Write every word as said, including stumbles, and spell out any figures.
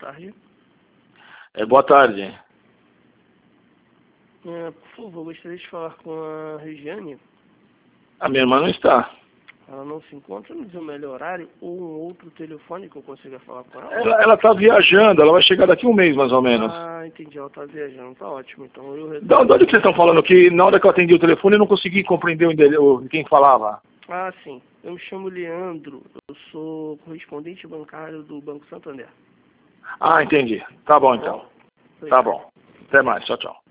tarde. É, boa tarde. É, por favor, gostaria de falar com a Regiane. A minha irmã não está. Ela não se encontra no seu melhor horário ou um outro telefone que eu consiga falar com ela? Ela ela está viajando, ela vai chegar daqui um mês mais ou menos. Ah, entendi, ela está viajando, tá ótimo. Então eu De onde que vocês estão falando? Que na hora que eu atendi o telefone eu não consegui compreender o endere- o- quem falava. Ah, sim. Eu me chamo Leandro, eu sou correspondente bancário do Banco Santander. Ah, entendi. Tá bom então. Tá bom. Até mais. Tchau, tchau.